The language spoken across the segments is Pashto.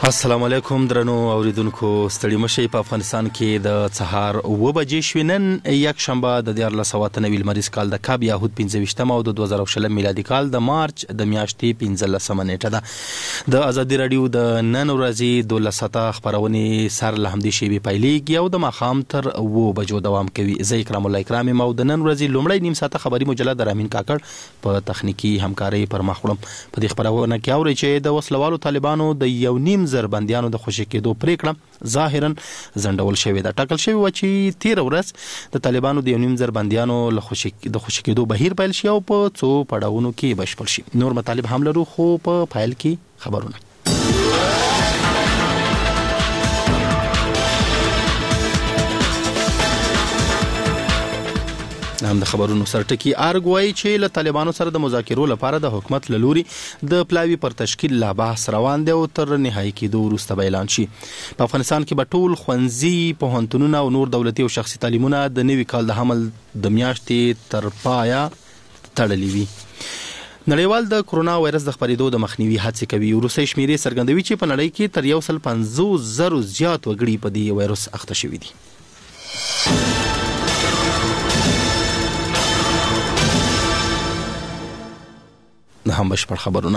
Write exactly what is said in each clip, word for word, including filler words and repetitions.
السلام علیکم درنو اوریدونکو، ستړي مشئ. په افغانستان کې د سهار اوه بجې شوې. نن یک شنبه د دیارلس سوه اته نوي لمریز کال د کاب یهود پنځه ویشتمه او د دوه زره شلم میلادي کال د مارچ د میاشتې پنځلسمه نیټه ده. د ازادي راډیو د نن ورځې دولس ساعته خپرونې سر له همدې شیبې پیلېږي او د ماښام تر اوه بجو دوام کوي. زه اکرام الله اکرام یم او د نن ورځې لومړی نیم ساعته خبري مجله د رامین کاکړ په تخنیکي همکارۍ پر مخ وړم. په دې خپرونه کې اورئ چې د وسلوالو طالبانو د یو نیم زر بندیانو د خوشي کېدو پریکړه ظاهرا ځنډول شوې ده. ټاکل شوی و چې تیر ورځ د طالبانو د یو نیم زر بندیانو له خوشي د خوشي کېدو بهیر پیل شي او په څو پړاوونو کې بشپړ شي. نور مطالب هم لرو، خو په فایل کې خبرونه. هم د خبرونو سرټکی ارګ وایي چې له طالبانو سره د مذاکرو لپاره د حکومت له لوري د پلاوي پر تشکیل لا بحث روان دی او تر نهایي کېدو وروسته به اعلان شي. په افغانستان کې به ټول ښوونځي، پوهنتونونه او نور دولتي او شخصي تعلیمونه د نوي کال د حمل د میاشتې تر پایه تړلي وي. نړیوال د کرونا وایرس د خپرېدو د مخنیوي هڅې کوي. وروستۍ شمیرې څرګندوي چې په نړۍ کې تر یو سل پنځوس زرو زیات وګړي په دې وایرس اخته شوي دي. هم بشپړ خبرونه.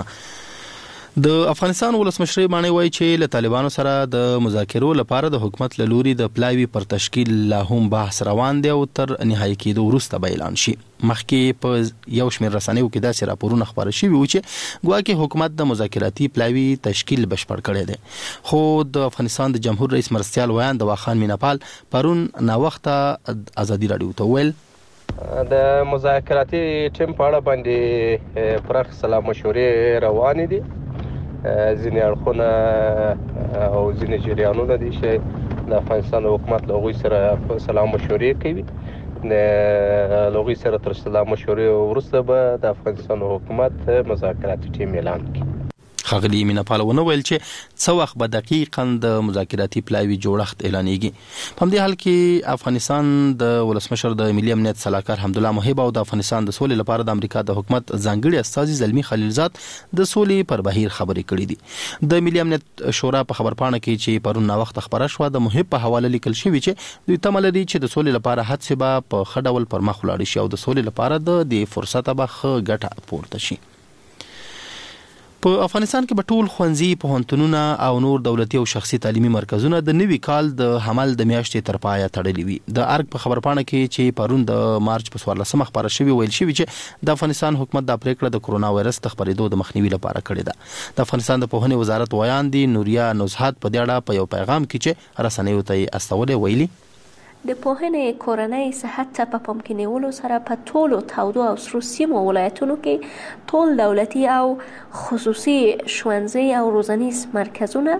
د افغانستان ولسمشر باندې وایي چې له طالبانو سره د مذاکرو لپاره د حکومت له لوري د پلاوي پر تشکیل لا هم بحث روان دی او تر نهایي کېدو وروسته به اعلان شي. مخکې په یو شمېر رسنیو کې داسې راپورونه خپاره شوي وو چې ګواکې حکومت د مذاکراتي پلاوي تشکیل بشپړ کړی دی. خو د افغانستان د جمهور رئیس مرستیال ویاند واخان میناپال پرون ناوخته ازادي راډیو ته ویل د مذاکراتي ټیم په اړه باندې پراخ سلام مشورې روانې دي. ځینې اړخونه او ځینې جریانونه دي چې د افغانستان حکومت له هغوی سره سلام مشورې کوي. د هغوی سره تر سلام مشورې وروسته به د افغانستان حکومت مذاکراتي ټیم اعلان کړي. ښاغلي میناپال ونه ویل چې څه وخت به دقیقاً د مذاکراتي پلاوي جوړښت اعلانېږي. په همدې حال کې افغانستان د ولسمشر د ملي امنیت سلاکار حمدالله محب او د افغانستان د سولې لپاره د امریکا د حکومت ځانګړي استازي زلمي خلیلزاد د سولې پر بهیر خبرې کړې دي. د ملي امنیت شورا په خبرپاڼه کې چې پرون ناوخته خبره شوه د محب په حواله لیکل شوي چې دوی تمه لري چې د سولې لپاره هڅې به په ښه ډول پر مخ ولاړې شي او د سولې لپاره د دې فرصته به ښه ګټه پورته شي. په افغانستان کې به ټول ښوونځي، پوهنتونونه او نور دولتي او شخصي تعلیمي مرکزونه د نوي کال د حمل د میاشتې تر پایه تړلي وي. د ارګ په خبرپاڼه کې چې پرون د مارچ په څوارلسمه خپاره شوې ویل شوي چې د افغانستان حکومت دا پریکړه د کرونا وایرس د خپرېدو د مخنیوي لپاره کړې ده. د افغانستان د پوهنې وزارت ویاندې نوریا نزهت په دې اړه په یو پیغام کې چې رسنیو ته یې استولی ویلي د پوهنې کورنۍ صحت ته په پام کې نیولو سره په ټولو تودو او سرو سیمو ولایتونو کې ټول دولتي او خصوصي ښوونځي او روزنیز مرکزونه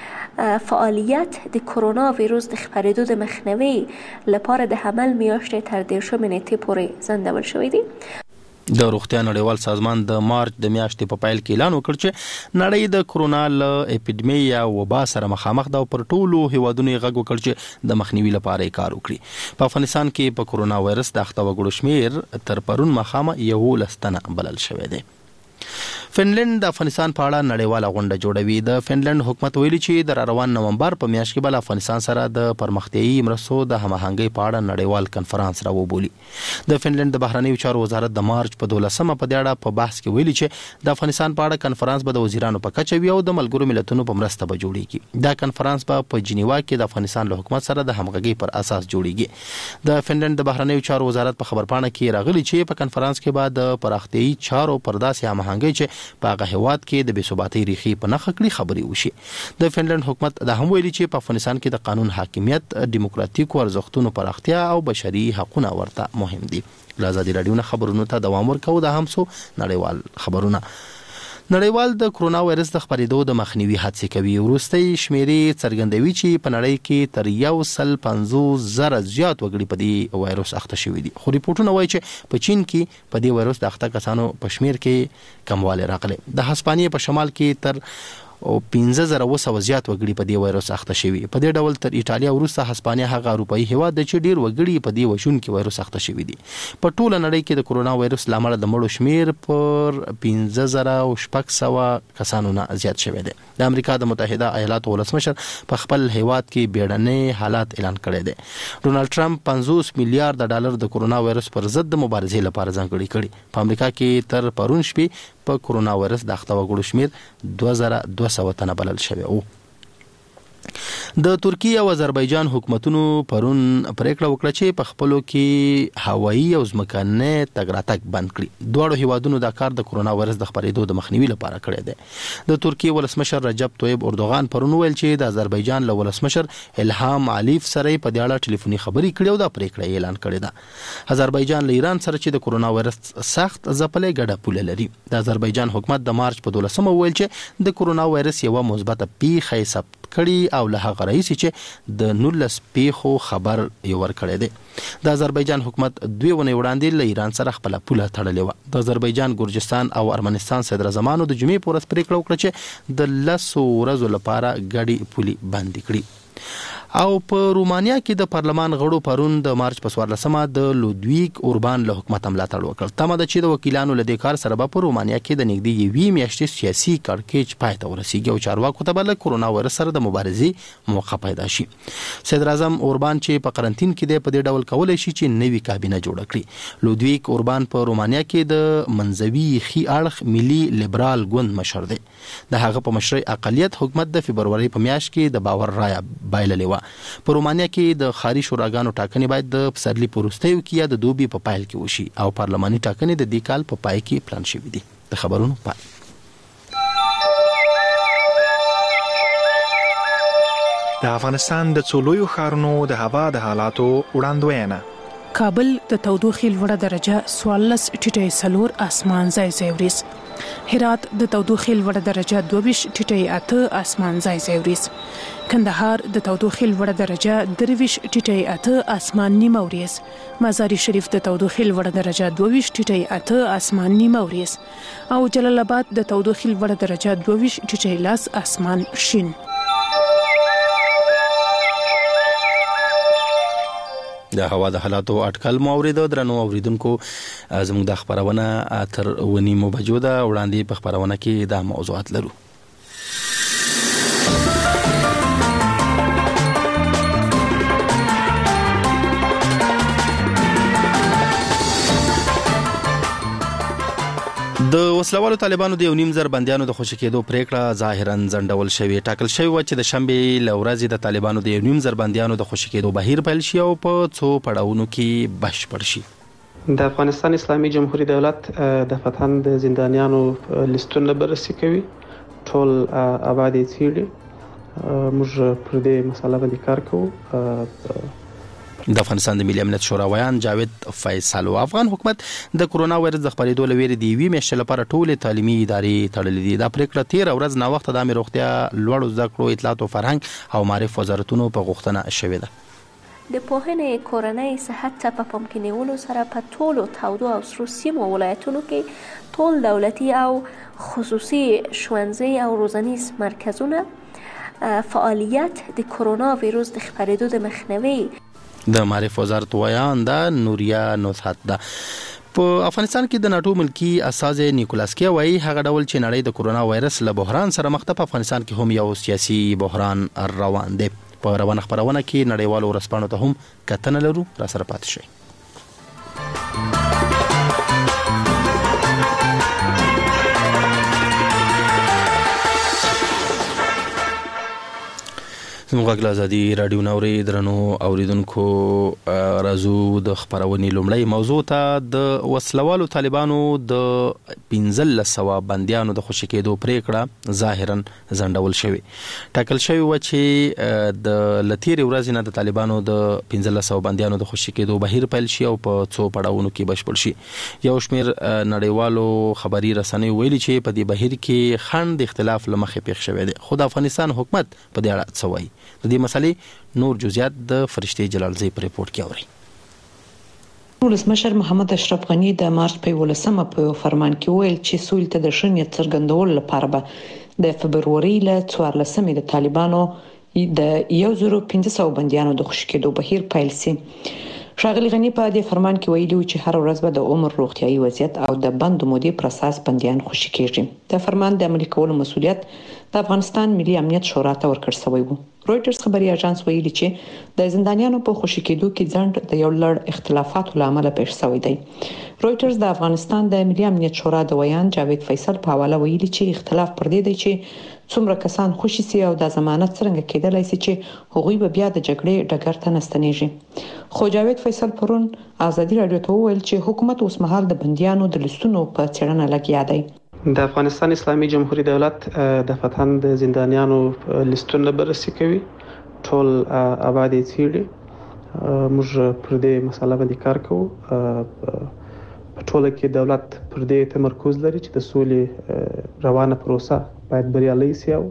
فعالیت د کرونا ویروس د خپرېدو د مخنیوي لپاره د حمل میاشتې تر دېرشمې نیټې پورې ځنډول شوي دي. د روغتیا نړیوال سازمان د مارچ د میاشتې په پیل کې اعلان وکړ چې نړۍ د کرونا له اپیډمي یا وبا سره مخامخ ده او پر ټولو هیوادونو یې غږ وکړ چې د مخنیوي لپاره یې کار وکړي. په افغانستان کې په کرونا وایرس د اخته وګړو شمېر تر پرون ماښامه یولس تنه بلل شوی دی. فنلند د افغانستان په اړه نړیواله غونډه جوړوي. د فنلند حکومت ویلي چې د روان نومبر په میاشت کې به افغانستان سره د پرمختیایي مرستو د هماهنګۍ په اړه نړیوال کنفرانس راوبولي. د فنلند د بهرنیو چارو وزارت د مارچ په دولسمه په دې اړه په بحث کې ویلي چې د افغانستان په اړه کنفرانس به د وزیرانو په کچه وي او د ملګرو ملتونو په مرسته به جوړیږي. دا کنفرانس به په جنیوا کې د افغانستان له حکومت سره د همغږۍ پر اساس جوړیږي. د فنلند د بهرنیو چارو وزارت په خبرپاڼه کې راغلي چې په کنفرانس کې به د پراختیایي چارو پر داسې هماهنګۍ چې په هغه هیواد کې د بې ثباتۍ ریښې په نښه کړي خبرې وشي. د فنلند حکومت دا هم ویلي چې په افغانستان کې د قانون حاکمیت، دیموکراتیکو ارزښتونو پراختیا او بشري حقونه ورته مهم دي. له ازادي راډیو نه خبرونو ته دوام ورکوو. دا هم څو نړیوال خبرونه. نړیوال د کرونا وایرس د خپرېدو د مخنیوي هڅې کوي. وروستۍ شمیرې څرګندوي چې په نړۍ کې تر یو سل پنځوس زره زیات وګړي په دې وایرس اخته شوي دي. خو ریپورټونه وایي چې په چین کې په دې وایرس د اخته کسانو په شمیر کې کموالی راغلی. د هسپانیې په شمال کې تر او پنځه زره اوه سوه زیات وګړي په دې وایرس اخته شوي. په دې ډول تر ایټالیا وروسته هسپانیا هغه اروپایي هیواد دی چې ډیر وګړي په دې وژونکي وایرس اخته شوي دي. په ټوله نړۍ کې د کرونا وایرس له امله د مړو شمیر پر پنځه زره او شپږ سوه کسانو نه زیات شوی دی. د امریکا د متحده ایالاتو ولسمشر په خپل هیواد کې بیړنی حالات اعلان کړی دی. ډونالد ټرمپ پنځوس میلیارډ ډالر د کرونا وایرس پر ضد د مبارزې لپاره ځانګړي کړي. په امریکا کې تر پرون شپې په کرونا وایرس د اخته وګړو شمیر دوه زره دوه سوه تنه بلل شوی و. د ترکیه او آذربایجان حکومتونو پرون پریکړه وکړه چې په خپلو کې هوایي او ځمکني تګ راتګ بند کړي. دواړو هیوادونو دا کار د کرونا وایرس د خپرېدو د مخنیوي لپاره کړی دی. د ترکیه ولسمشر رجب طیب اردوغان پرون ویل چې د آذربایجان له ولسمشر الهام علیف سره په دې اړه ټلیفوني خبرې کړې او دا پریکړه اعلان کړې ده. آذربایجان له ایران سره چې د کرونا وایرس سخت ځپلې ګډه پوله لري. د آذربایجان حکومت د مارچ په دولسمه ویل چې د کرونا وایرس یوه مثبته پیښه ثبت کړي او له هغه رئیس چې د نولس پیښو خبر یې ورکړی دی. د آذربایجان حکومت دوی ونې وړاندې له ایران سره خپله پوله تړلې وه. د آذربایجان، ګرجستان او ارمنستان صدراعظمانو د جمعې په ورځ پریکړه وکړه چې د لسو ورځو لپاره ګډې پولې بندې کړي. او په رومانیا کې د پارلمان غړو پرون د مارچ په څوارلسمه د لودویک اوربان له حکومت ملاتړ وکړ. تمه ده چې د وکیلانو له دې کار سره به په رومانیا کې د نږدې یوې میاشتې سیاسي کړکېچ پای ته ورسیږي او چارواکو ته به له کرونا وایرس سره د مبارزې موقع پیدا شي. صدراعظم اوربان چې په قرنطین کې دی په دې ډول کولی شي چې نوې کابینه جوړه کړي. لودویک اوربان په رومانیا کې د منځوي ښي اړخ ملي لیبرال ګوند مشر دی. د هغه په مشرۍ اقلیت حکومت د فبرورۍ په میاشت کې د باور رایه بایللې وه. په رومانیا کې د ښاري شوراګانو ټاکنې باید د پسرلي په وروستیو کې یا د دوبي په پیل کې وشي او پارلماني ټاکنې د دې کال په پای کې پلان شوي دي. د خبرونو پای. د افغانستان د څو لویو ښارونو د هوا د حالاتو وړاندوینه. کابل د تودوخې لوړه درجه څوارلس ټیټی څلور اسمان ځای ځای وریځ. هرات د تودوخې لوړه درجه دوه ویشت ټیټی اته اسمان ځای ځای وریځ. کندهار د تودوخې لوړه درجه درې ویشت ټیټی اته اسمان نیمه وریځ. مزار شریف د تودوخې لوړه درجه دوه ویشت ټیټی اته اسمان نیمه وریځ. او جلال آباد د تودوخې لوړه درجه دوه ویشت ټیټی لس اسمان شین. د هوا د حالاتو اټکل مو اوریدو. درنو اوریدونکو، زموږ د خبرونه تر ونیمو بجو ده. وړاندې په خبرونه کې دا موضوعات لرو. د وسلوالو طالبانو د یو نیم زر بندیانو د خوشي کېدو پریکړه ظاهرا ځنډول شوې. ټاکل شوی و چې د شنبې له ورځې د طالبانو د یو نیم زر بندیانو د خوشي کېدو بهیر پیل شي او په څو پړاوونو کې بشپړ شي. د افغانستان اسلامي جمهوریت دولت د فتحان د زندانیانو لیستونه بررسي کوي. ټول آباد یې څیړي. موږ پر دې مسله باندې کار کوو. د افغانستان د ملي امنیت شورا ویان جاوید فیصل او افغان حکومت د کرونا وایرس د خپرېدو لویرې د یوې میاشتې لپاره ټولې تعلیمي ادارې تړلې دي. دا پریکړه تیر ورځ نا وخت د عامه روغتیا، لوړو زده کړو، اطلاعات او فرهنګ او معرف وزارتونو په غوښتنه شوې ده. د پوهنې کورنۍ صحت ته په پام کې نیولو سره په ټولو تودو او سرو سیمو ولایتونو کې ټول دولتي او خصوصي ښوونځي او روزنیز مرکزونه فعالیت د کرونا ویروس د خپرېدو د مخنیوي د معرف وزارت ویان ده نوریا نوثات ده. په افغانستان کې د ناټو ملکی استازي نیکولاس کی وایي هغه ډول چې نړۍ د کرونا وایرس له بحران سره مخ ده، په افغانستان کې هم یو سیاسي بحران روان دی. په روانه خبرونه کې نړیوالو ورځپاڼو ته هم کتنه لرو. را سره پاتې شئ. زموږ غږ ازادي رادیو نوري. درنو اوریدونکو، راځو د خبرونې لومړی موضوع ته. د وسلوالو طالبانو د پنځلس سوه بندیانو د خوشي کېدو پریکړه ظاهرا ځنډول شوې. ټاکل شوی و چې د لتیرې ورځې نه د طالبانو د پنځلس سوه بندیانو د خوشي کېدو بهیر پیل شي او په څو پړاوونو کې بشپړ شي. یو شمېر نړیوالو خبري رسنیو ویلي چې په دې بهیر کې خنډ د اختلاف له مخې پېښ شوی دی. خو د افغانستان حکومت په دې اړه څه وایي؟ د دې مسلې نور جزئیات د فرشتي جلالزی په ریپورت کې اوري. ولسمشر محمد اشرف غنی د مارچ په ولسمه په فرمان کې ویل چې سولې ته د شنیت څرګندولو لپاره به د فبرवरी له څوارلسمې د طالبانو د یو زره پنځه سوه بنديانو د خوشي کېدو بهیر پیل شي. ښاغلي غني په دې فرمان کې ویلي و چې هر ورځ به د عمر روغتيایي وضعیت او د بند مودې پر اساس بنديان خوشي کېږي. د فرمان د عملي کولو مسؤلیت د افغانستان ملي امنیت شورا ته ورکړل شوی و. رويټرز خبري اژانس ویلي چې د زندانیانو په خوشي کېدو کې ځند د یو لړ اختلافاتو لامل پېښ شوی دی. رويټرز د افغانستان د ملي امنیت شورا د ویان جاوید فیصل په حواله ویلي چې اختلاف پر دې دی چې څومره کسان خوشي سي او د ضمانت څنګه کېدلای شي چې هغوی به بیا د جګړې ډګر ته نستنیږي. خو جاوید فیصل پرون ازادي رادیو ته وویل چې حکومت اوس مهال د بنديانو د لیستونو په څېړنه لګیا دی. د افغانستان اسلامي جمهوریت دولت د فتن د زندانیانو لیستونه بررسي کوي. ټول آباد یې څېړي. موږ پر دې مسله باندې کار کوو. په ټوله کې دولت پر دې تمرکز لري چې د سولې روانه پروسه باید بریالۍ شي او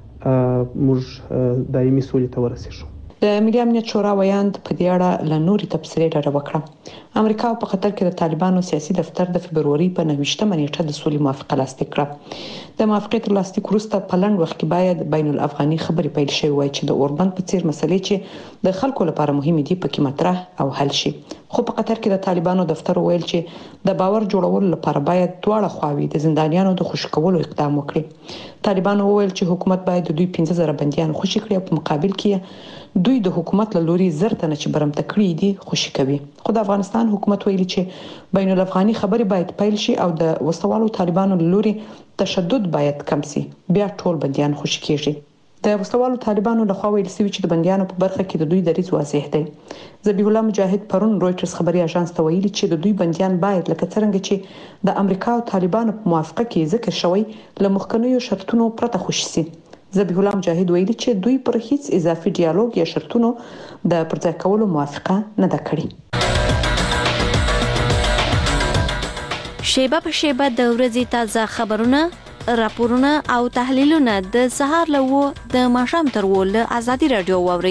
موږ دایمي سولې ته ورسیږو. د ملي امنیت شورا ویاند په دې اړه له نوري تبصرې ډډه وکړه. امریکا په قطر کې د طالبانو سیاسي دفتر د فبرवरी په نهمه نیټه د سولې موافقه لاسلیک کړه. د موافقې تر لاسلیک وروسته په لنډ وخت کې باید بین الافغاني خبرې پیل شي وای چې د اوربند په څیر مسلې چې د خلکو لپاره مهمه دي پکې مطرح او حل شي. خو په قطر کې د طالبانو دفتر ویل چې د باور جوړولو لپاره باید دواړه خواوې د زندانیانو د خوشي کولو اقدام وکړي. طالبانو ویل چې حکومت باید د دوی پنځه زره بنديان خوشي کړي او په مقابل کې دوی د حکومت له لوري زر تنه چې برمته کړی دي خوشي کوي. خو د افغانستان حکومت ویلي چې بین الافغاني خبرې باید پیل شي او د وسوالو طالبانو له لوري تشدد باید کم شي. بیا ټول بنديان خوشي کیږي. د وسوالو طالبانو له خوا ویل شوی چې د بنديانو په برخه کې د دوی دریځ واضح دی. ذبیح الله مجاهد پرون رويټرز خبري اژانس ته ویلي چې د دوی بنديان باید لکه څنګه چې د امریکا او طالبانو په موافقه کې ذکر شوی له مخکنیو شرطونو پرته خوشي شي. ذبیح الله مجاهد ویلي چې دوی پر هیڅ اضافي ډیالوګ یا شرطونو د پرځای کولو موافقه نه ده کړې. شیبه په شیبه د ورځې تازه خبرونه، راپورونه او تحلیلونه د سهار له د ماښام تر ول ازادي رادیو ووري.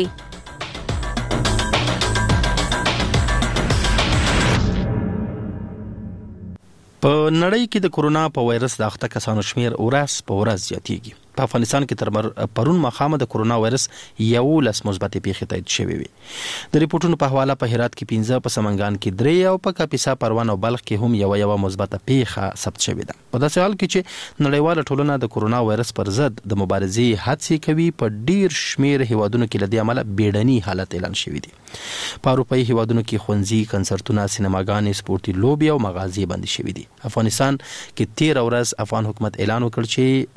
په نړۍ کې د کورونا په وایرس د اخته کسانو شمیر ورځ په ورځ زیاتېږي. په افغانستان کې تر پرون مخامه د کورونا وایرس یو لس مثبت پیښې تایید شوې وي. د ریپورتونو په حواله په هرات کې پنځه، په سمنګان کې درې او په کاپیسا، پروان او بلخ کې هم یو یو مثبت پیښه ثبت شوې ده. په داسې حال کې چې نړیواله ټولنه د کورونا وایرس پر ضد د مبارزې هڅې کوي، په ډیر شمیر هیوادونو کې لدی عمله بیړني حالت اعلان شوی دی. په اروپאי هیوادونو کې ښوونځي، کنسرتونه، سینماګانې، سپورتي لوبي او مغازې بند شوي دي. افغانستان کې تیر ورځ افغان حکومت اعلان وکړ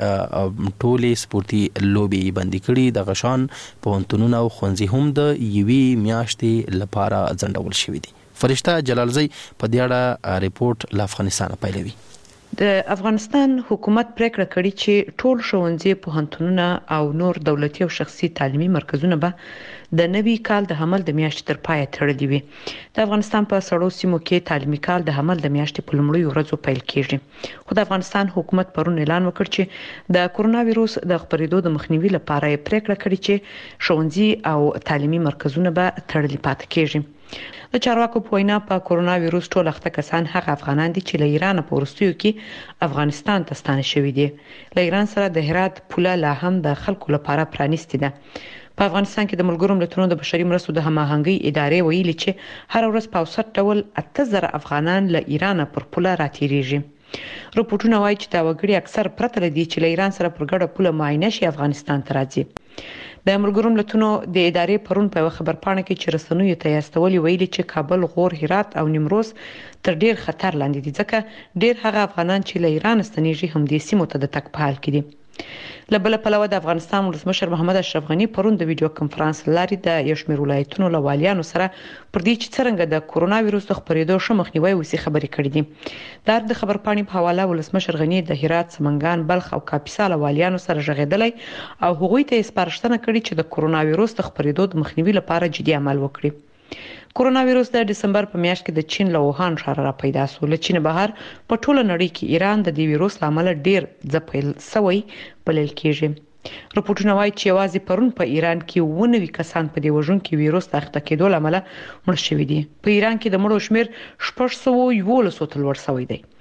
چې ټولې سپورتي لوبي بندي کړي. د غشان پوهنتونونه او ښوونځي هم د یوې میاشتې لپاره ځنډول شوي دي. فرشته جلالزی په دې اړه ریپورت له افغانستان پیلوي. د افغانستان حکومت پریکړه کړې چې ټول ښوونځي، پوهنتونونه او نور دولتي او شخصي تعلیمي مرکزونه به د نوي کال د حمل د میاشتې تر پای تړلي وي. د افغانستان په سړو سیمو کې تعلیمي کال د حمل د میاشتې په لومړیو ورځو پیل کیږي. خو د افغانستان حکومت پرون اعلان وکړ چې د کورونا وایرس د خپرېدو د مخنیوي لپاره پریکړه کړې چې ښوونځي او تعلیمي مرکزونه به تړلي پاتې کیږي. د چارواکو په وینا په کورونا وایرس ټول اخته کسان هغه افغانان دي چې له ایران په ورستیو کې افغانستان ته ستانه شوي دي. له ایران سره د هرات پوله لا هم د خلکو لپاره پرانیستي ده. په افغانستان کې د ملګرو ملتونو د بشري مرستو د هماهنګي ادارې ویلي چې هر ورځ په اوسط ډول اته زره افغانان له ایران پر پوله راتېریږي. رپورټونه وایي چې دا وګړي اکثر پرته لدی چې له ایران سره پر ګډه پوله معاینه شي افغانستان ته راځي. د ملګرو ملتونو د ادارې پرون په خبر پاڼه کې چې رسنیو ته یاستولي ویلي چې کابل، غور، هرات او نیمروز تر ډیر خطر لاندې دي ځکه ډیر هغه افغانان چې له ایران ستنیږي هم د سیمو ته د تک په حال کې دي. لبل پلوه د افغانستان ولسمشر محمد اشرف غنی پرون د ویډیو کنفرانس لاري د یو شمېر ولایتونو له والیانو سره پر دې چې څنګه د کورونا وایرس د خپرېدو شو مخنیوي وسی خبرې کړې دي. دا د خبر پاڼې په حواله ولسمشر غنی د هرات، سمنګان، بلخ او کاپیسا له والیانو سره ژغېدلی او هغوی ته سپارښتنه کړې چې د کورونا وایرس د خپرېدو د مخنیوي لپاره جدي عمل وکړي. کورونا وایرس د دسمبر په میاشت کې د چین له ووهان ښار را پیدا شو. له چین بهر په ټوله نړۍ کې ایران د دې وایرس لامل ډیر ځپل سوی بلل کېږي. رپورټونه وایي چې یوازې پرون په ایران کې اووه نوي کسان په دې وژونکي وایرس د اخته کېدو له امله مړه شوي دي. په ایران کې د مړو شمیر شپږ سوه یولس ته لوړ شوی دی.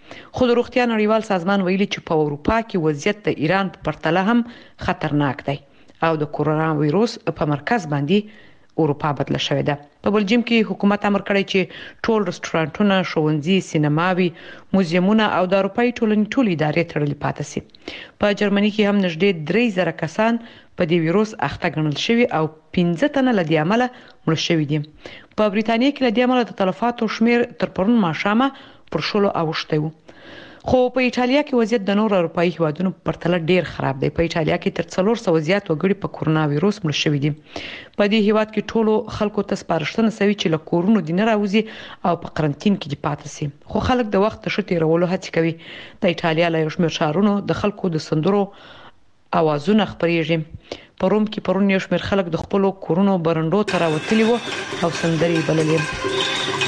خو د روغتیا نړیوال سازمان ویلي چې په اروپا کې وضعیت د ایران په پرتله هم خطرناک دی او د کورونا وایروس په مرکز باندې اروپا بدله شوې ده. په بلجیم کې حکومت امر کړی چې ټول رستورانټونه، ښوونځي، سینماوي، موزیمونه او د اروپایي ټولنې ټول ادارې تړلې پاتې شي. په جرمني کې هم نږدې درې زره کسان په دې وایروس اخته ګڼل شوي او پنځه تنه له دې امله مړه شوي دي. په بریتانیا کې له دې امله د تلفاتو شمیر تر پرون ماښامه پر شلو اوښتی و. خو په ایټالیا کې وضعیت د نورو اروپایي هیوادونو په پرتله ډیر خراب دی. په ایټالیا کې تر څلور سوه زیات وګړي په کورونا وایروس مړه شوي دي. په دې هیواد کې ټولو خلکو ته سپارښتنه شوې چې له کورونو دې نه راوځي او په قرنطین کې دې پاتې شي. خو خلک د وخت د ښه تېرولو هڅې کوي. د ایټالیا له یو شمېر ښارونو د خلکو د سندرو اوازونه خپرېږي. په روم کې پرون یو شمېر خلک د خپلو کورونو برنډو ته راوتلي وو او سندرې بللې.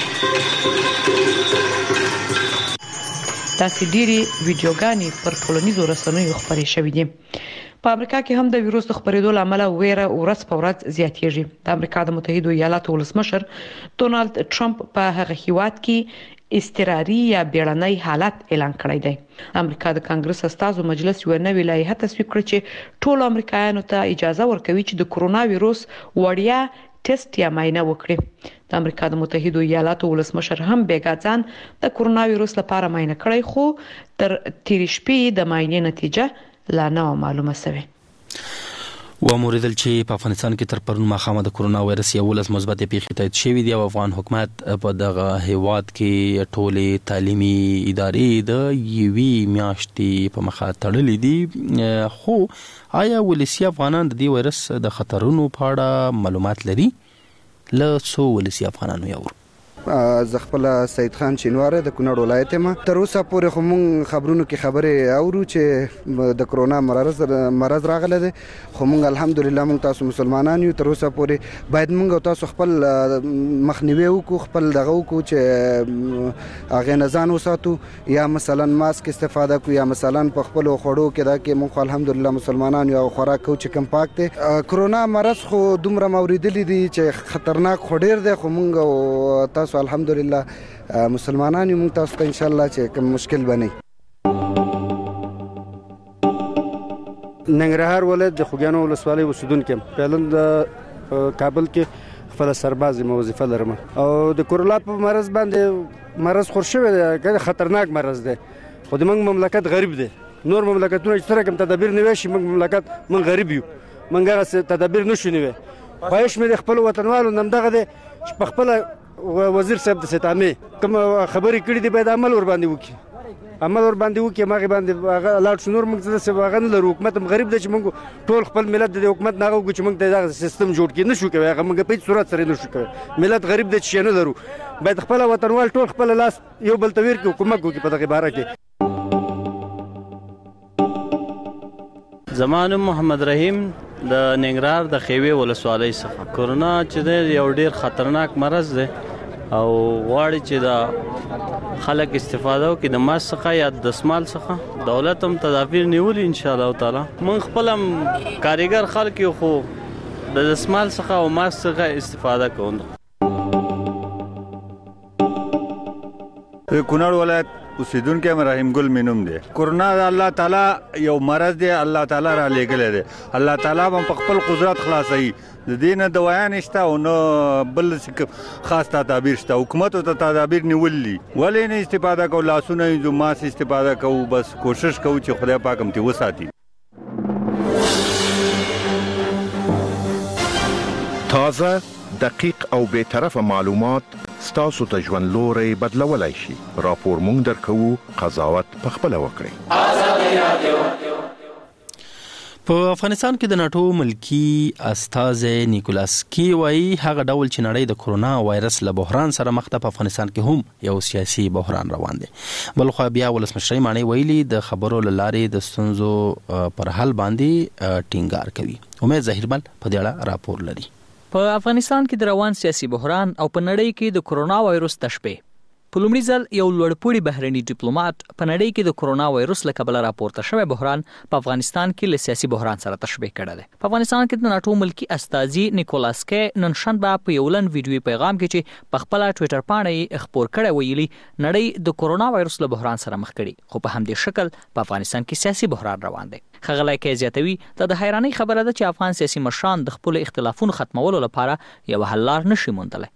تاسې ډېری ویډیوګانې پر ټولنیزو رسنیو خپرې شوې دي. په امریکا کې هم د وایروس د خپرېدو له امله ویره ورځ په ورځ زیاتېږي. د امریکا د متحدو ایالاتو ولسمشر ډونالد ټرمپ په هغه هیواد کې اضطراري یا بیړنی حالت اعلان کړی دی. امریکا د کانګرس استازو مجلس یو نوې لایحه تصویب کړه چې ټول امریکایانو ته اجازه ورکوي چې د کورونا وایروس وړیا ټیسټ یا معاینه وکړي. د امریکا د متحدو ایالاتو ولسمشر هم بیګا ځان د کورونا وایروس لپاره معاینه کړی، خو تر تېرې شپې د معاینې نتیجه لا نه معلومه شوې. وموریدل چې په افغانستان کې تر پرون ماښامه د کورونا وایرس یولس مثبت پیښې تایید شوې دي او افغان حکومت په دغه هیواد کې ټولې تعلیمي ادارې د یوې میاشتې په مخه تړلې دي. خو آیا ولسي افغانان د دې وایرس د خطرونو په اړه معلومات لري؟ له څو ولسي افغانانو یو زه خپل سید خان چینواره د کونړ ولایت یم. تر اوسه پورې خو موږ خبرونو کې خبرې اورو چې د کرونا مرض مرض راغلی دی، خو موږ الحمدلله موږ تاسو مسلمانان یو. تر اوسه پورې باید موږ تاسو خپل مخنیوي وکړو، خپل دغه وکړو چې هغې نه ځان وساتو، یا مثلا ماسک استفاده کړو، یا مثلا په خپلو خوړو کې دا کې موږ الحمدلله مسلمانان یو خوراک کوو چې کوم پاک دی. کرونا مرض خو دومره ما اورېدلی دي چې خطرناک خو ډېر دی، خو موږ تاسو الحمدلله مسلمانان یو، موږ تاسو ته ان شاء الله چې کوم مشکل به نه. ننګرهار ولایت د خوږیاڼو ولسوالۍ اوسېدونکی یم. فعلا د کابل کې خپله سرباز یم، وظیفه لرم او د کورونا په مرض باندې مرض خور شوی دی، خطرناک مرض دی، خو د موږ مملکت غریب دی. نور مملکتونه چې څه رقم تدابیر نه وشي، موږ مملکت موږ غریب یو، موږ هغسې تدابیر نه شو نیوی. خواهش مې د خپلو وطنوالو نه همدغه دی چې په خپله وزیر صاحب د ستامې کوم خبرې کړي دي باید عمل ور باندې وکړي، عمل ور باندې وکړي، هغې باندې هغه لاړ شو. نور موږ څه هغه نه لرو، حکومت هم غریب دی چې موږ ټول خپل ملت د حکومت نه هغه وکړو چې موږ ته دغه سیستم جوړ کړي، نه شو کوی، هغه موږ په هېڅ صورت سره نه شو کوی. ملت غریب دی چې شی نه لرو، باید خپله وطنوال ټول خپله لاس یو بل ته ویر کړي، حکومت وکړي په دغې باره کې. زما نوم محمد رحیم د ننګرهار د خیوې ولسوالۍ څخه. کورونا چې دی یو ډیر خطرناک مرض دی او غواړي چې دا خلک استفاده وکړي د ماسک څخه یا د دسمال څخه. دولت هم تدابیر نیولي ان شاء الله تعالی. موږ خپل هم کاریګر خلک یو، خو د دسمال څخه او ماسک څخه استفاده کوو. کونړ ولایت اوسیدونکو یم، رحیم ګل مې نوم دی. کورونا د الله تعالی یو مرض دی، الله تعالی را لېږلی دی، الله تعالی به په خپل قدرت خلاصوي. د دې نه دوایان شته او نه بل خاص تدابیر شته. حکومت ته تدابیر نیولي دي، ولې نه استفاده کوو؟ لاسونه یې ماسک استفاده کوو، بس کوشش کوو چې خدای پاک هم ترې وساتي. تازه، دقیق او بی‌طرفه معلومات ستاسو ته ژوند لوری بدلولی شي. راپور مونږ درکوو، قضاوت پخپله وکړئ. په افغانستان کې د ناټو ملکی استازی نیکولاس کی وایي هغه ډول چې نړۍ د کورونا وایرس له بحران سره مخ ده، په افغانستان کې هم یو سیاسي بحران روان دی. بل خو بیا ولسمشر مانی ویلي د خبرو له لارې د ستونزو پر حل باندې ټینګار کوي. امید ظهیرمل په دې اړه راپور لري. په افغانستان کې د روان سیاسي بحران او په نړۍ کې د کورونا وایرس تشبیه په لومړي ځل یو لوړپوړي بهرني ډیپلوماټ په نړۍ کې د کرونا وایروس له کبله راپورته شوی بحران په افغانستان کې له سیاسي بحران سره تشبیه کړی دی. په افغانستان کې د ناټو ملکی استازي نیکولاس کې نن شنبه په یو لنډ ویډیوي پیغام کې چې په خپل ټوئیټر باندې یې خپور کړی ویلي نړۍ د کرونا وایروس له بحران سره مخ کړي، خو په همدې شکل په افغانستان کې سیاسي بحران روان دی. ښاغلی کې زیاتوي دا د حیرانۍ خبره ده چې افغان سیاسي مشران د خپل اختلافونو ختمولو لپاره یو حل لار نشي موندلی.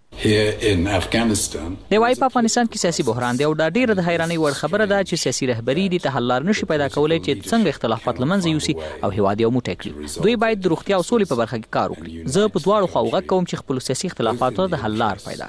دی وايي په افغانستان کې سیاسي بحران دی او دا ډیره د حیرانۍ وړ خبره ده چې سیاسي رهبري دې ته حل لار نشي پیدا کولی چې څنګه اختلافات له منځه یوسي او هیواد یو موټی کړي. دوی باید د روغتیا او سولې په برخه کې کار وکړي. زه په دواړو خواو غږ کوم چې خپلو سیاسي اختلافاتو د حل لار پیدا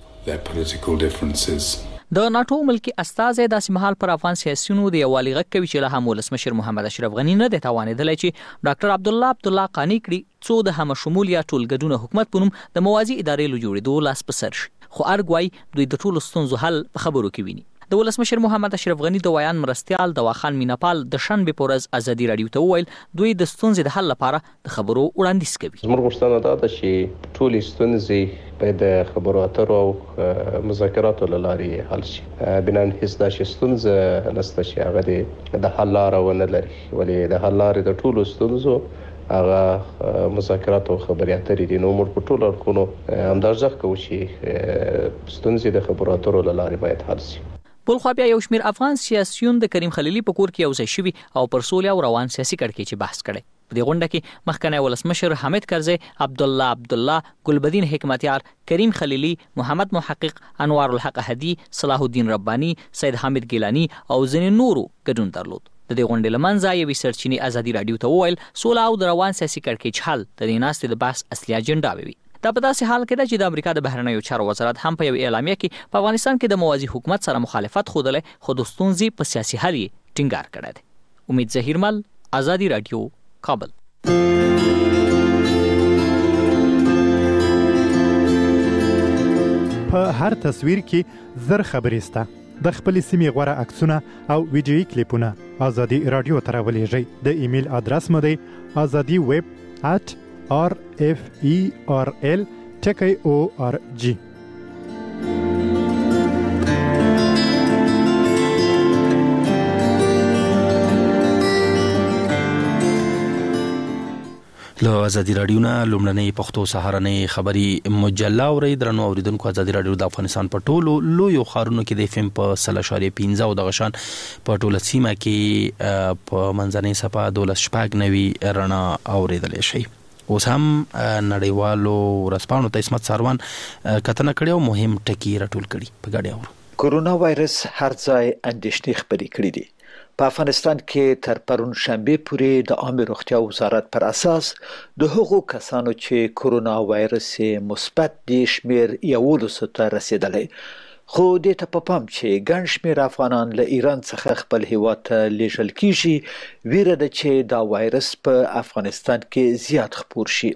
کړي. د ناټو ملکی استازی داسې مهال پر افغان سیاسیونو د یووالي غږ کوي چې له هم ولسمشر محمد اشرف غني نه دی توانېدلی چې ډاکټر عبدالله عبدالله قانع کړي څو د همه شمول یا ټولګډونه حکومت په نوم د موازي ادارې له جوړېدو لاس په سر شي. خو ارګ وایي دوی د ټولو ستونزو حل په خبرو کې ویني. د ولسمشر محمد اشرف غني د ویان مرستیال دواخان میناپال د شنبې په ورځ ازادي راډیو ته وویل دوی د ستونزې د حل لپاره د خبرو وړاندیز کوي. زموږ غوښتنه دا ده چې ټولې ستونزې باید د خبرو اترو او مذاکراتو له لارې حل شي. بنان هیڅ داسې ستونزه نشته چې هغه د حل لاره ونه لري، ولې د حل لارې د ټولو ستونزو هغه مذاکرات او خبرې اترې دي. نو موږ په ټولو اړخونو همدا غږ کوو چې ستونزې د خبرو اترو له لارې باید حل شي. بل خو بیا یو شمېر افغان سیاسیون د کریم خلیلي په کور کې یو ځای شوي او پر سولې او روان سیاسي کړکېچ بحث کړی. په دې غونډه کې مخکنی ولسمشر حامد کرزی، عبدالله عبدالله، ګلبدین حکمتیار، کریم خلیلي، محمد محقق، انوار الحق هدي، صلاح الدین رباني، سید حامد ګیلاني او ځینې نورو ګډون درلود. د دې غونډې له منځه یوې سرچینې ازادي راډیو ته وویل سوله او د روان سیاسي کړکېچ حل د دې ناستې د بحث اصلي اجنډا وي. دا په داسې حال کې ده چې د امریکا د بهرنیو چارو وزارت هم په یو اعلامیه کې په افغانستان کې د موازي حکومت سره مخالفت ښودلی، خو د ستونزې په سیاسي حل یې ټینګار کړی دی. امید ظهیرمل، ازادي راډیو، کابل. په هر تصویر کې زر خبرې سته. د خپلې سیمې غوره عکسونه او ویډیویي کلیپونه ازادي راډیو ته راولېږئ. د ایمیل ادرس مو دی ازادي ویب ات آر اف ای آر ال ټکی او آر جی. له ازادي راډیو نه لومړنۍ پښتو سهارنۍ خبري مجله اورئ. درنو اوریدونکو، ازادي راډیو د افغانستان په ټولو لویو ښارونو کې د اف ام په سل اشاریه پنځه او دغه شان په ټوله سیمه کې په منځنۍ صفحه دولس شپږ نوي رڼا اوریدلی شي. اوس هم نړیوالو ورځپاڼو ته اسمت ساروان کتنه کړې او مهم ټکي راټول کړي. په ګډه اورو. کرونا وایرس هر ځای اندېښنې خپرې کړې دي. په افغانستان کې تر پرون شنبه پورې د عامه روغتیا وزارت پر اساس د هغو کسانو چې کرونا وایرس مثبت دي شمیر یولس ته رسیدلی، خو دې ته په پام چې ګڼ شمیر افغانان له ایران څخه خپل هیواد ته لیږل کیږي، ویره ده چې دا وایرس په افغانستان کې زیات خپور شي.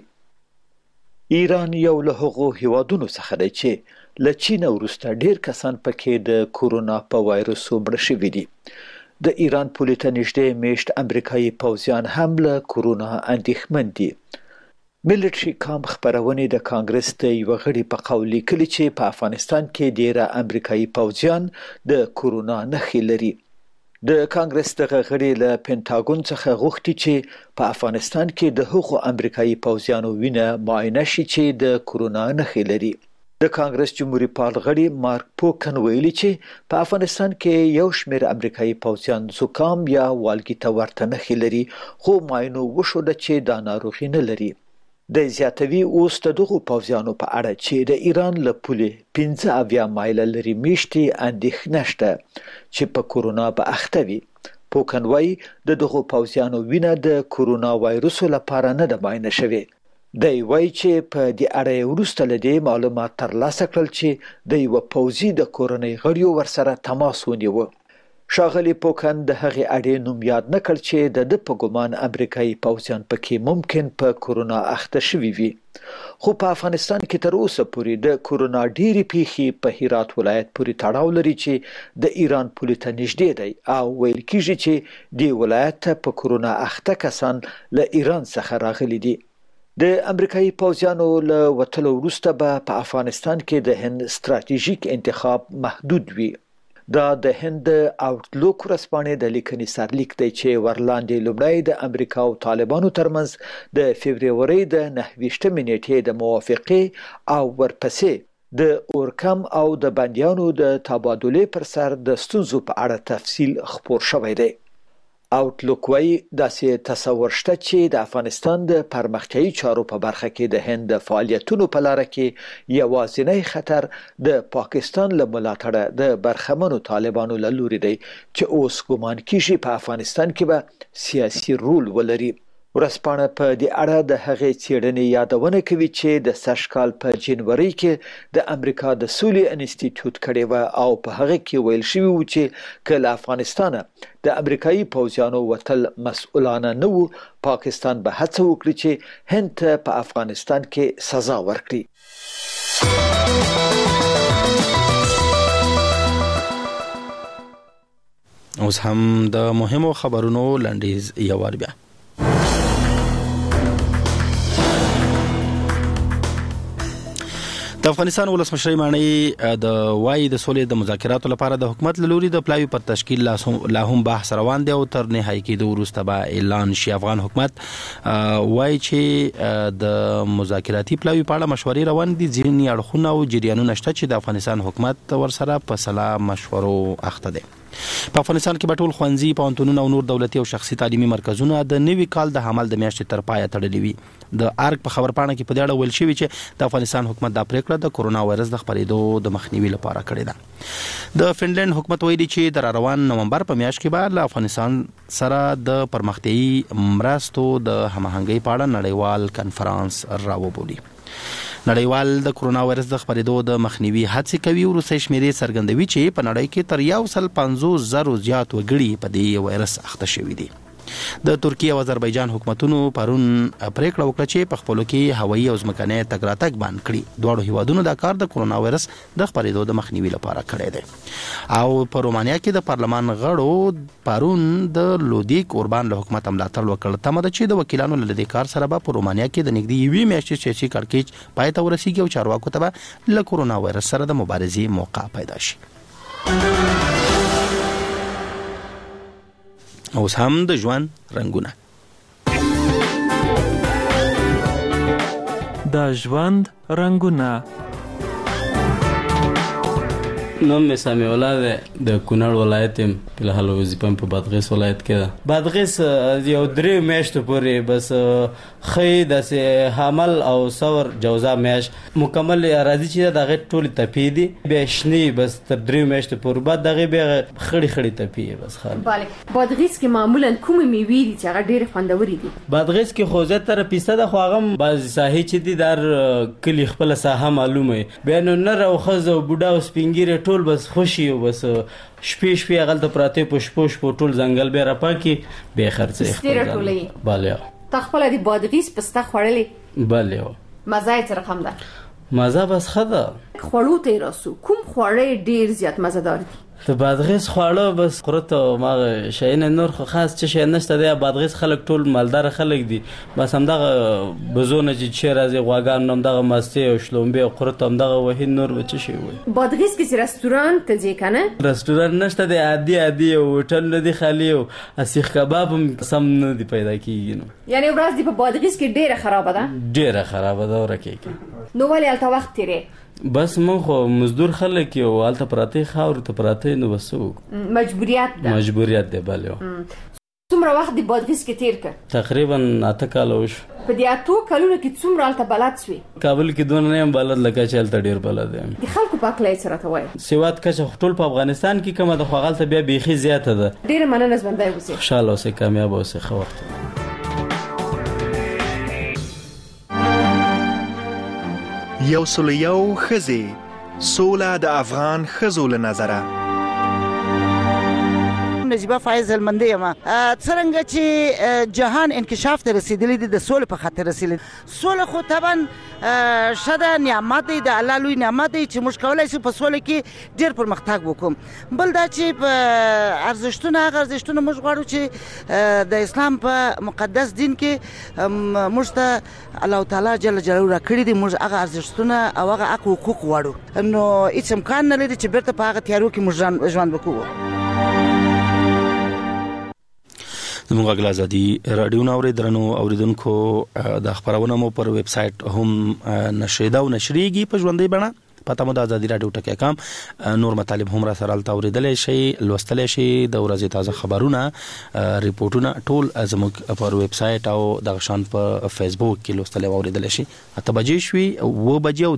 ایران یو له هغو هیوادونو څخه دی چې له چین وروسته ډیر کسان پکې د کرونا په وایرس مړه شوي دي. د ایران پولې ته نږدې میشت امریکایي پوځیان هم له کرونا اندېښمن دي. ملټري کام خبرونې د کانګرس د یوه غړي په قول لیکلي چې په افغانستان کې ډیره امریکایي پوځیان د کرونا نښې لري. د کانګرس دغه غړي له پینټاګون څخه غوښتي چې په افغانستان کې د هغو امریکایي پوځیانو وینه معاینه شي چې د کرونا نښې لري. د کانګرس جمهوریت پال غړي مارک پوکن ویلي چې په افغانستان کې یو شمېر امریکایي پوځیان زکام یا والګي ته ورته نښې لري، خو معاینو وښوده چې دا ناروغي نه لري. د زیاتوي اوس د دغو پوځیانو په اړه چې د ایران له پولې پنځه اویا مایله لرې میشتې اندېښنه شته چې په کرونا به اخته وي. پوکن وایي د دغو پوځیانو وینه د کرونا وایرسو لپاره نه ده معاینه شوې. دی وایي چې په دې اړه وروسته له دې معلومات ترلاسه کړل چې د یوه پوځي د کورنۍ غړیو ورسره تماس ونیوه. ښاغلي پوکن د هغې اړې نوم یاد نه کړ چې د ده په ګمان امریکایي پوځیان پکې ممکن په کرونا اخته شوي وي. خو په افغانستان کې تر اوسه پورې د کرونا ډېرې پیښې په هرات ولایت پورې تړاو لري چې د ایران پولې ته نږدې دی او ویل کېږي چې دې ولایت ته په کرونا اخته کسان له ایران څخه راغلي دي. د امریکایي پوځیانو له وتلو وروسته به په افغانستان کې د هند ستراتیژیک انتخاب محدود وي. دا د هند آوټلوک ورځپاڼې د لیکنې سرلیک دی چې ورلاندې لومړی د امریکا او طالبانو ترمنځ د فبروري د نهه ویشتمې نیټې د موافقې او ورپسې د اورکم او د بندیانو د تبادلې پر سر د ستونزو په اړه تفصیل خپور شوی دی. آوټلوک وايي داسې تصور شته چې د افغانستان د پرمختیايي چارو په برخه کې د هند د فعالیتونو په لاره کې یوازینی خطر د پاکستان له ملاتړه د برخمنو طالبانو له لوري دی چې اوس ګومان کیږي په افغانستان کې به سیاسي رول ولري. ورځپاڼه په دې اړه د هغې څېړنې یادونه کوي چې د سږ کال په جنوري کې د امریکا د سولې انسټیټیوټ کړې وه او په هغه کې ویل شوي وو چې که له افغانستانه د امریکایي پوځیانو وتل مسؤلانه نه وو، پاکستان به هڅه وکړي چې هند ته په افغانستان کې سزا ورکړي. اوس هم د مهمو خبرونو لنډیز یو وار بیا. د افغانستان ولسمشر مانی د وای د سولې د مذاکراتو لپاره د حکومت له لوري د پلاوی پر تشکیل لا هم بحث روان دی او تر نهایی کېدو وروسته به اعلان شي. افغان حکومت وای چې د مذاکراتي پلاوی په اړه مشورې روان دي، ځینې اړخونه او جریانونه شته چې د افغانستان حکومت ورسره په سلا مشورو اخته دي. په افغانستان کې به ټول ښوونځي، پوهنتونونه او نور دولتي او شخصي تعلیمي مرکزونه د نوي کال د حمل د میاشتې تر پایه تړلي وي. د ارګ په خبرپاڼه کې په دې اړه ویل شوي چې د افغانستان حکومت دا پریکړه د کورونا وایرس د خپرېدو د مخنیوي لپاره کړې ده. د فنلند حکومت ویلي چې د روان نومبر په میاشت کې به له افغانستان سره د پرمختیايي مرستو د هماهنګۍ په اړه نړیوال کنفرانس راوبولي. نړیوال د کورونا وایرس د خپرېدو د مخنیوي هڅې کوي. وروستۍ شمیرې څرګندوي چې په نړۍ کې تر یو سل پنځوس زرو زیات وګړي په دې وایرس اخته شوي دي. د ترکیه او آذربایجان حکومتونو پرون پریکړه وکړه چې په خپلو کې هوایي او ځمکنی تګ راتګ بند کړي. دواړو هیوادونو دا کار د کورونا وایرس د خپرېدو د مخنیوي لپاره کړی دی. او په رومانیا کې د پارلمان غړو پرون د لودیک اوربان له حکومت ملاتړ وکړ. تمه ده چې د وکیلانو له دې کار سره به په رومانیا کې د نږدې یوې میاشتې سیاسي کړکېچ پای ته ورسیږي او چارواکو ته به له کورونا وایرس سره د مبارزې موقع پیدا شي. اوس هم د ژوند رنگونه. د ژوند رنگونه. نوم مې سامي الله دی، د کونړ ولایت یم، په الحال وظیفه په بادغیس ولایت کې ده. بادغیس یو درې میاشتو پورې بس خې داسې حمل او ثور جوزا میاش مکمل راځي چې دغه ټول تپې دي، بیا شنې بس تر درې میاشتو پورې بعد دغه بیا خړې خړې تپې بس خال. بله بادغیس کې معمولا کوم میوې دي چې هغه ډېرې خوندورې دي؟ بادغیس کې خو زیاتره پیسته ده، خو هغه بعضې ساحې چې دي در کلي خپله ساحه معلومه بیا نو نر او ښځه او بوډا او سپین ږیرې ټول بس خوشي او بس شپې شپې هغلته پراته په شپو شپو ټول ځنګل بیا راپاکي بیا خرڅې ډېره ټولوي. بله تا خپله د بادغیس پسته خوړلې؟ بله. مزه یې څه رقم ده؟ مزه بس ښه ده. خوړو ته یې راسو، کوم خواړه ډېر زیات مزهدار دي؟ د بادغیس خواړه بس قرت او ماغه شاینه نور خو خاص څه شي نشته دی. بادغیس خلک ټول مالدار خلک دي، بس همدغه بزونه چې چیر از غواګان همدغه مستی او شلومبه او قرت همدغه وهین نور و څه شي وي. بادغیس کې رستوران ته ځي کنه؟ رستوران نشته دی، عادي عادي او هوټل نه دی خالی او سیخ کباب هم سم نه دی پیدا کیږي. نو یعنی ورځ دی په بادغیس کې ډیره خراب ده؟ ډیره خراب ده ورکه. نو ولې الته وخت تیرې؟ بس من خو مزدور خلک یو الته پراته خاور ته پراته نو وسو مجبوریت ده. مجبوریت ده بله. څومره وخت دی بادغیس کې تیر کړ؟ تقریبا اته کاله وشو. په دې اتو کلونو کې څومره الته بلد شوې؟ کابل کې دونه نه یم بلد لکه چې الته ډیر بلد یم. د خلکو په اړه څه راته وایي؟ سیواد کچه ټول په افغانستان کې کومه د خو غلطه بیا بیخي زیاته ده. ډیره مننه ژوندی اوسئ. خوشاله اوسئ، کامیاب اوسئ. ښه وخت. یو سل یو ښځې، سوله د افغان ښځو له نظره. نوم نجيبه فایز هلمندي یم. څرنګه چې جهان انکشاف ته رسیدلی دی د سولې په خاطر رسیدلی. سوله خو طبعا شته نعمت دی، د الله لوی نعمت دی چې موږ کولای شو په سوله کې ډیر پرمختګ وکړو. بل دا چې په ارزښتونه هغه ارزښتونه موږ غواړو چې د اسلام په مقدس دین کې موږ ته الله تعالی جل جلاله راکړي دي، موږ هغه ارزښتونه او هغه حق حقوق غواړو. نو هیڅ امکان نه لري چې بیرته په هغه تیارو کې موږ ژوند وکړو. زموږ غږ ازادي رادیو نو اوریدونکو اوریدونکو د خبرونه مو پر ویب سټ هم نشریده او نشریږي په ژوندۍ بڼه. پته مو د ازادي رادیو ټکی کام نور مطالب هم را سره اوریدل شي، لوستل شي، د ورځې تازه خبرونه ریپورتونه ټول زموږ پر ویب سټ او د غشان په فیسبوک کې لوستل او اوریدل شي. اته بجې شوي و بجې